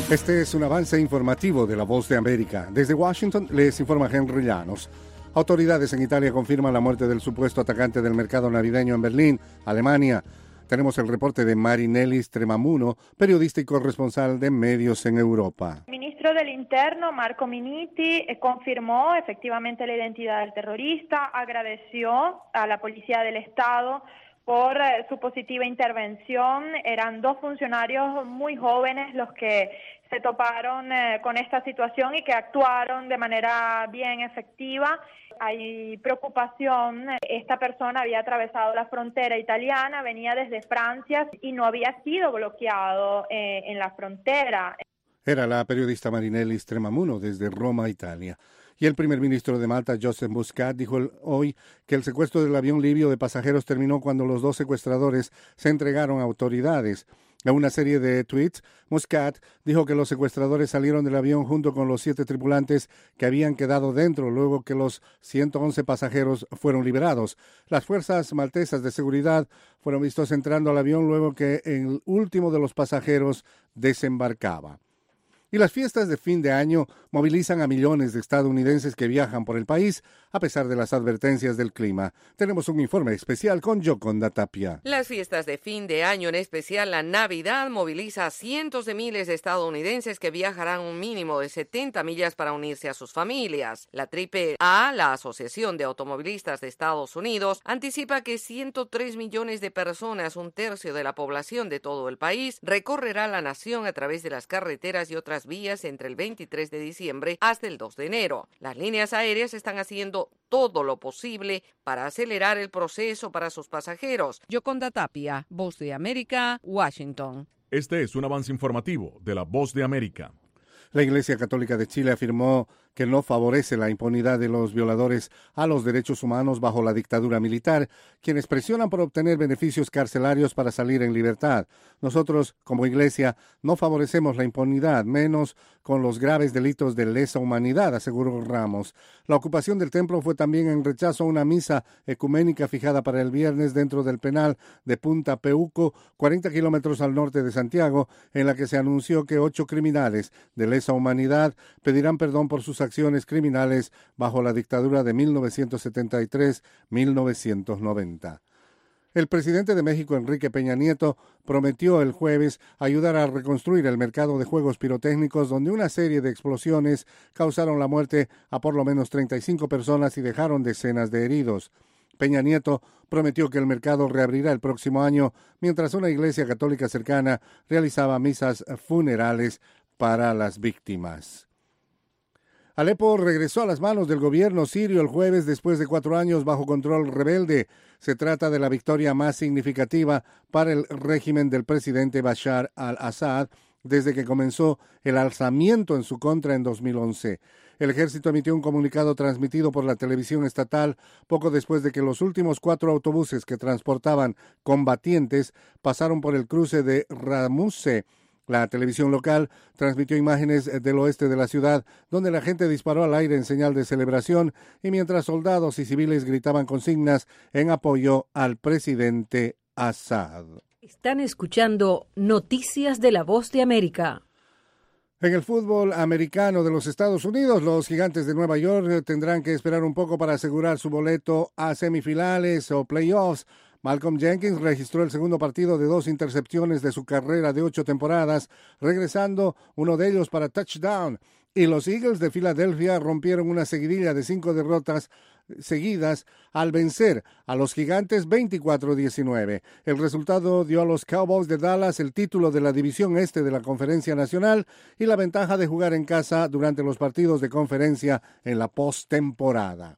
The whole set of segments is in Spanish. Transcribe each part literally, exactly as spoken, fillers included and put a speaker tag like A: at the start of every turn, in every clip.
A: Este es un avance informativo de La Voz de América. Desde Washington les informa Henry Llanos. Autoridades en Italia confirman la muerte del supuesto atacante del mercado navideño en Berlín, Alemania. Tenemos el reporte de Marinelli Stremamuno, periodista y corresponsal de medios en Europa.
B: El ministro del Interno, Marco Minniti, confirmó efectivamente la identidad del terrorista, agradeció a la Policía del Estado por su positiva intervención. Eran dos funcionarios muy jóvenes los que se toparon eh, con esta situación y que actuaron de manera bien efectiva. Hay preocupación. Esta persona había atravesado la frontera italiana, venía desde Francia y no había sido bloqueado eh, en la frontera.
A: Era la periodista Marinelli Stremamuno desde Roma, Italia. Y el primer ministro de Malta, Joseph Muscat, dijo el, hoy que el secuestro del avión libio de pasajeros terminó cuando los dos secuestradores se entregaron a autoridades. En una serie de tweets, Muscat dijo que los secuestradores salieron del avión junto con los siete tripulantes que habían quedado dentro luego que los ciento once pasajeros fueron liberados. Las fuerzas maltesas de seguridad fueron vistos entrando al avión luego que el último de los pasajeros desembarcaba. Y las fiestas de fin de año movilizan a millones de estadounidenses que viajan por el país a pesar de las advertencias del clima. Tenemos un informe especial con Yoconda Tapia.
C: Las fiestas de fin de año, en especial la Navidad, moviliza a cientos de miles de estadounidenses que viajarán un mínimo de setenta millas para unirse a sus familias. La Triple A, la Asociación de Automovilistas de Estados Unidos, anticipa que ciento tres millones de personas, un tercio de la población de todo el país, recorrerá la nación a través de las carreteras y otras vías entre el veintitrés de diciembre hasta el dos de enero. Las líneas aéreas están haciendo todo lo posible para acelerar el proceso para sus pasajeros. Yoconda Tapia, Voz de América, Washington.
D: Este es un avance informativo de la Voz de América.
A: La Iglesia Católica de Chile afirmó que no favorece la impunidad de los violadores a los derechos humanos bajo la dictadura militar, quienes presionan por obtener beneficios carcelarios para salir en libertad. Nosotros, como Iglesia, no favorecemos la impunidad, menos con los graves delitos de lesa humanidad, aseguró Ramos. La ocupación del templo fue también en rechazo a una misa ecuménica fijada para el viernes dentro del penal de Punta Peuco, cuarenta kilómetros al norte de Santiago, en la que se anunció que ocho criminales de lesa humanidad pedirán perdón por sus acciones criminales bajo la dictadura de mil novecientos setenta y tres a mil novecientos noventa. El presidente de México, Enrique Peña Nieto, prometió el jueves ayudar a reconstruir el mercado de juegos pirotécnicos donde una serie de explosiones causaron la muerte a por lo menos treinta y cinco personas y dejaron decenas de heridos. Peña Nieto prometió que el mercado reabrirá el próximo año mientras una iglesia católica cercana realizaba misas funerales para las víctimas. Alepo regresó a las manos del gobierno sirio el jueves después de cuatro años bajo control rebelde. Se trata de la victoria más significativa para el régimen del presidente Bashar al-Assad desde que comenzó el alzamiento en su contra en dos mil once. El ejército emitió un comunicado transmitido por la televisión estatal poco después de que los últimos cuatro autobuses que transportaban combatientes pasaron por el cruce de Ramuse. La televisión local transmitió imágenes del oeste de la ciudad, donde la gente disparó al aire en señal de celebración y mientras soldados y civiles gritaban consignas en apoyo al presidente Assad.
E: Están escuchando Noticias de la Voz de América.
A: En el fútbol americano de los Estados Unidos, los Gigantes de Nueva York tendrán que esperar un poco para asegurar su boleto a semifinales o playoffs. Malcolm Jenkins registró el segundo partido de dos intercepciones de su carrera de ocho temporadas, regresando uno de ellos para touchdown. Y los Eagles de Filadelfia rompieron una seguidilla de cinco derrotas seguidas al vencer a los Gigantes veinticuatro a diecinueve. El resultado dio a los Cowboys de Dallas el título de la División Este de la Conferencia Nacional y la ventaja de jugar en casa durante los partidos de conferencia en la postemporada.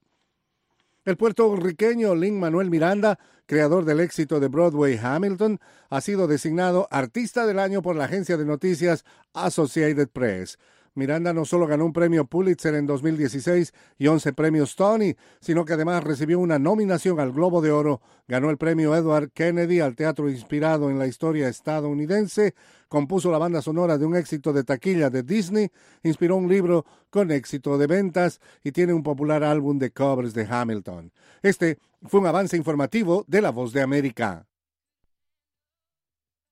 A: El puertorriqueño Lin-Manuel Miranda, creador del éxito de Broadway Hamilton, ha sido designado Artista del Año por la agencia de noticias Associated Press. Miranda no solo ganó un premio Pulitzer en dos mil dieciséis y once premios Tony, sino que además recibió una nominación al Globo de Oro, ganó el premio Edward Kennedy al teatro inspirado en la historia estadounidense, compuso la banda sonora de un éxito de taquilla de Disney, inspiró un libro con éxito de ventas y tiene un popular álbum de covers de Hamilton. Este fue un avance informativo de La Voz de América.